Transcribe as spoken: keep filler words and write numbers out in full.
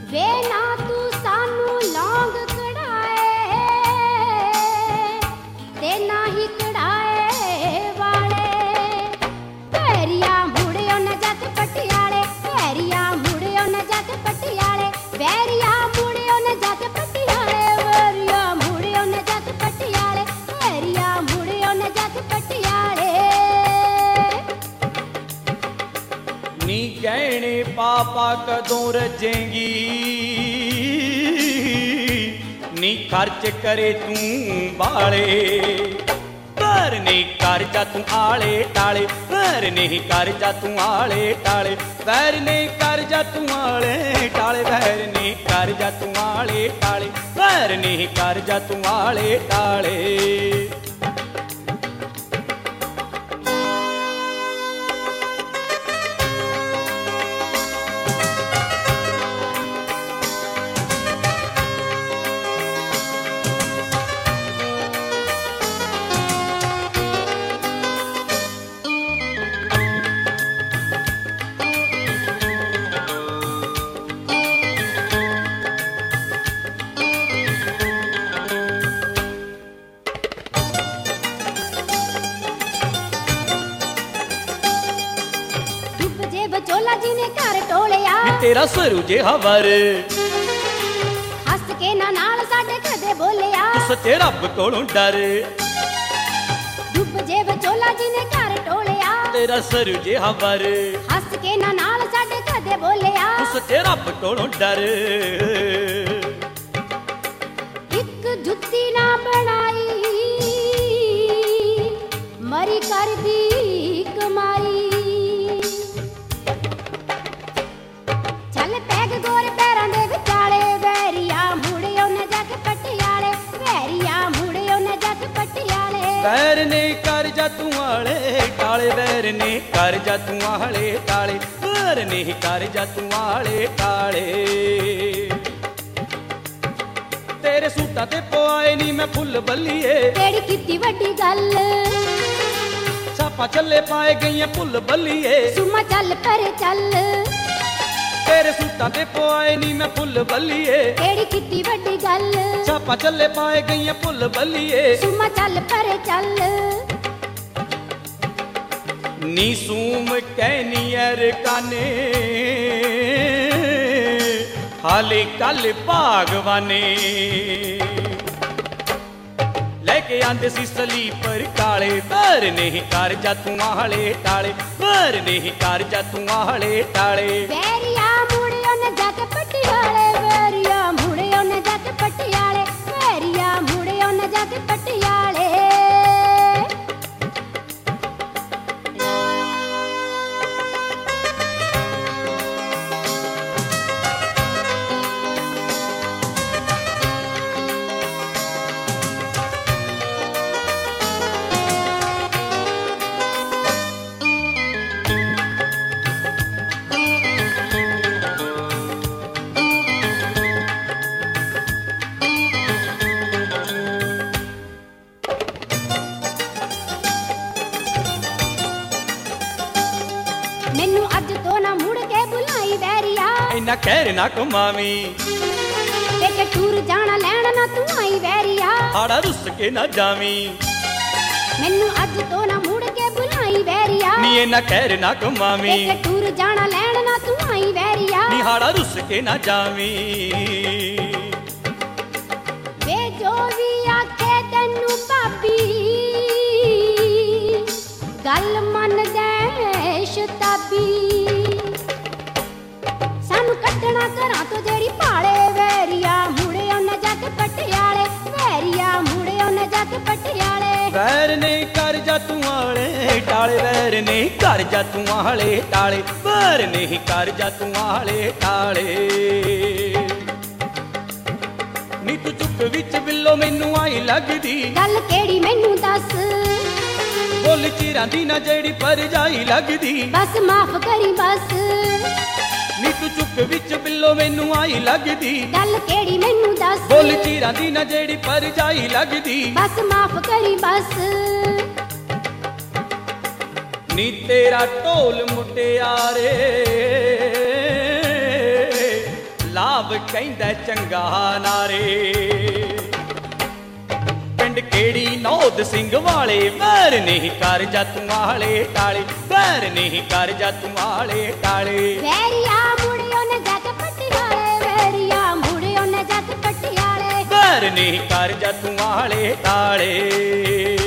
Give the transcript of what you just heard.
ਵੇ ਨਾ ਤੂੰ ਸਾਨੂੰ ਲੌਂਗ ਕਢਾਏ ਤੇ ਨਾ ਹੀ ਕਢਾਏ ਵਾਲੇ। ਵੈਰੀਆ ਮੁੜਿਓ ਨਾ ਜੱਟ ਪਟਿਆਲੇ, ਵੈਰੀਆ ਮੁੜਿਓ ਨਾ ਜੱਟ ਪਟਿਆਲੇ, ਵੈਰੀਆ ਮੁੜਿਓ ਨਾ ਜੱਟ ਪਟਿਆਲੇ, ਵੈਰੀਆ ਮੁੜਿਓ ਨਾ ਜੱਟ ਪਟਿਆਲੇ, ਵੈਰੀਆ ਮੁੜਿਓ ਨਾ ਜੱਟ ਪਟਿਆਲੇ। ਨੀ ਗਹਿਣੇ ਪਾਪਾ ਕਦੋਂ ਰਜੇਂਗੀ, ਨੀ ਖਰਚ ਕਰੇ ਤੂੰ ਬਾਲੇ। ਪਰ ਨਹੀਂ ਕਰ ਜਾ ਤੂੰ ਆਲੇ ਟਾਲੇ, ਪਰ ਨਹੀਂ ਕਰ ਜਾ ਤੂੰ ਆਲੇ ਟਾਲੇ, ਵੈਰ ਨਹੀਂ ਕਰ ਜਾ ਤੂੰ ਆਲੇ ਟਾਲੇ, ਵੈਰ ਨਹੀਂ ਕਰ ਜਾ ਤੂੰ ਆਲੇ ਟਾਲੇ, ਵੈਰ ਨਹੀਂ ਕਰ ਜਾ ਤੂੰ ਆਲੇ ਟਾਲੇ। ਵਿਚੋਲਾ ਜੀ ਨੇ ਘਰ ਟੋਲਿਆ, ਤੇਰਾ ਸਰੂ ਜਿਹਾ ਵਰ ਹੱਸ ਕੇ ਨਾ ਨਾਲ ਸਾਡੇ ਕਦੇ ਬੋਲਿਆ। ਤੂੰ ਸੱਚੇ ਰੱਬ ਕੋਲੋਂ ਡਰ, ਡੁੱਬ ਜੇ ਵਿਚੋਲਾ ਜੀ ਨੇ ਘਰ ਟੋਲਿਆ, ਤੇਰਾ ਸਰੂ ਜਿਹਾ ਵਰ ਹੱਸ ਕੇ ਨਾ ਨਾਲ ਸਾਡੇ ਕਦੇ ਬੋਲਿਆ। ਤੂੰ ਸੱਚੇ ਰੱਬ ਕੋਲੋਂ ਡਰ। ਇੱਕ ਜੁੱਤੀ ਨਾ ਬਣਾਈ ਮਰੀ ਕਰਦੀ ਕਮਾਈ, ਚੱਲ ਪੈਗ ਗੋਰ ਪੈਰਾਂ ਦੇ ਵਿਚਾਲੇ, ਵੈਰੀਆ ਮੁੜਿਓ ਨਾ ਜੱਟ ਪਟਿਆਲੇ, ਵੈਰੀਆ ਮੁੜਿਓ ਨਾ ਜੱਟ ਪਟਿਆਲੇ। ਵੈਰ ਨੇ ਕਰ ਜਾ ਤੂੰ ਆਲੇ ਟਾਲੇ, ਵੈਰ ਨੇ ਕਰ ਜਾ ਤੂੰ ਆਲੇ ਟਾਲੇ, ਵੈਰ ਨੇ ਕਰ ਜਾ ਤੂੰ ਆਲੇ ਟਾਲੇ। ਤੇਰੇ ਸੂਟਾਂ ਤੇ ਪਵਾਏ ਨੀ ਮੈਂ ਫੁੱਲ ਬੱਲੀਏ, ਕਿਹੜੀ ਕੀਤੀ ਵੱਡੀ ਗੱਲ, ਛਾਪਾ ਚੱਲੇ ਪਾਏ ਗਈਆਂ ਫੁੱਲ ਬੱਲੀਏ। ਸੁਮਾ ਚੱਲ ਪਰੇ ਚੱਲ, ਤੇਰੇ ਸੂਟਾਂ ਤੇ ਪਵਾਏ ਨੀ ਮੈਂ ਫੁੱਲ ਬੱਲੀਏ, ਕਿਹੜੀ ਕੀਤੀ ਵੱਡੀ ਗੱਲ, ਛਾਪਾ ਚੱਲੇ ਪਾਏ ਗਈਆਂ ਫੁੱਲ ਬੱਲੀਏ। ਸੁਮਾ ਚੱਲ ਪਰੇ ਚੱਲ। ਨੀ ਸੂਮ ਕਹਿਨੀ ਅਰਕਾਨੇ ਹਾਲੇ ਕੱਲ ਭਾਗਵਾਨੇ, ਲੈ ਕੇ ਆਂਦੇ ਸੀ ਸਲੀਪਰ ਕਾਲੇ, ਪਰ ਨਹੀਂ ਕਰ ਜਾ ਤੂੰ ਆਲੇ ਟਾਲੇ, ਪਰ ਨਹੀਂ ਕਰ ਜਾ ਤੂੰ ਆਲੇ ਟਾਲੇ। ਵੈਰੀਆ ਮੁੜਿਓ ਨਾ ਜੱਟ ਪਟਿਆਲੇ, ਵੈਰੀਆ ਮੁੜਿਓ ਨਾ ਜੱਟ ਪਟਿਆਲੇ, ਵੈਰੀਆ ਮੁੜਿਓ ਨਾ ਜੱਟ ਪਟਿਆਲੇ। ਮੈਨੂੰ ਅੱਜ ਤੋਂ ਨਾ ਮੁੜ ਕੇ ਬੁਲਾਈ ਵੈਰੀਆ, ਇੰਨਾ ਕਹਿਰ ਨਾ ਕਮਾਵੀਂ, ਤੇ ਟੂਰ ਜਾਣਾ ਲੈਣ ਨਾ ਤੂੰ ਆਈ ਵੈਰੀਆ। ਹਾੜਾ ਰੁੱਸ ਕੇ ਨਾ ਜਾਵੀਂ, ਮੈਨੂੰ ਅੱਜ ਤੋਂ ਨਾ ਮੁੜ ਕੇ ਬੁਲਾਈ ਵੈਰੀਆ, ਨੀ ਇੰਨਾ ਕਹਿਰ ਨਾ ਕਮਾਵੀਂ, ਤੇ ਟੂਰ ਜਾਣਾ ਲੈਣ ਨਾ ਤੂੰ ਆਈ ਵੈਰੀਆ। ਨੀ ਹਾੜਾ ਰੁੱਸ ਕੇ ਨਾ ਜਾਵੀਂ। ਵੇ ਜੋ ਵੀ ਆਖੇ ਤੈਨੂੰ ਭਾਬੀ ਗੱਲ ਮੰਨਦੇ ਸ਼ਤਾਬੀ, ਸਾਨੂੰ ਕੱਢਣਾ ਘਰਾਂ ਤੋਂ ਜਿਹੜੀ ਭਾਲੇ, ਵੈਰੀਆ ਮੁੜਿਓ ਨਾ ਜੱਟ ਪਟਿਆਲੇ, ਵੈਰੀਆ ਮੁੜਿਓ ਨਾ ਜੱਟ ਪਟਿਆਲੇ। ਵੈਰ ਨਹੀਂ ਕਰ ਜਾ ਤੂੰ ਆਲੇ ਟਾਲੇ, ਵੈਰ ਨਹੀਂ ਕਰ ਜਾ ਤੂੰ ਆਲੇ ਟਾਲੇ, ਵੈਰ ਨਹੀਂ ਕਰ ਜਾ ਤੂੰ ਆਲੇ ਟਾਲੇ। ਨੀ ਤੂੰ ਚੁੱਕ ਵਿੱਚ ਬਿੱਲੋ ਮੈਨੂੰ ਆਈ ਲੱਗਦੀ, ਗੱਲ ਕਿਹੜੀ ਮੈਨੂੰ ਦੱਸ, ਬੋਲ ਚਿਰਾਂ ਦੀ ਨਾ ਜਿਹੜੀ ਪਰਜਾਈ ਲੱਗਦੀ। ਬਸ ਮਾਫ ਕਰੀ ਬਸ, ਨੀ ਤੂੰ ਚੁੱਕ ਵਿੱਚ ਬਿੱਲੋ ਮੈਨੂੰ ਆਈ ਲੱਗਦੀ, ਗੱਲ ਕਿਹੜੀ ਮੈਨੂੰ ਦੱਸ, ਬੋਲ ਚਿਰਾਂ ਦੀ ਨਾ ਜਿਹੜੀ ਪਰਜਾਈ ਲੱਗਦੀ। ਬਸ ਮਾਫ ਕਰੀ ਬਸ। ਨੀ ਤੇਰਾ ਢੋਲ ਮੁਟਿਆਰੇ ਲਾ ਪੰਜਾਬ ਕਹਿੰਦਾ ਚੰਗਾ ਨਾਰੇ। ਪਿੰਡ ਕਿਹੜੀ ਨੌਦ ਸਿੰਘ ਵਾਲੇ, ਵੈਰ ਨਹੀਂ ਕਰ ਜਾ ਤੂੰ ਆਲੇ ਟਾਲੇ, ਵੈਰ ਨਹੀਂ ਕਰ ਜਾ ਤੂੰ ਆਲੇ ਟਾਲੇ। ਵੈਰੀਆ ਮੁੜਿਓ ਨਾ ਜੱਟ ਪਟਿਆਲੇ, ਵੈਰੀਆ ਮੁੜਿਓ ਨਾ ਜੱਟ ਪਟਿਆਲੇ, ਵੈਰ ਨਹੀਂ ਕਰ ਜਾ ਤੂੰ ਆਲੇ ਟਾਲੇ।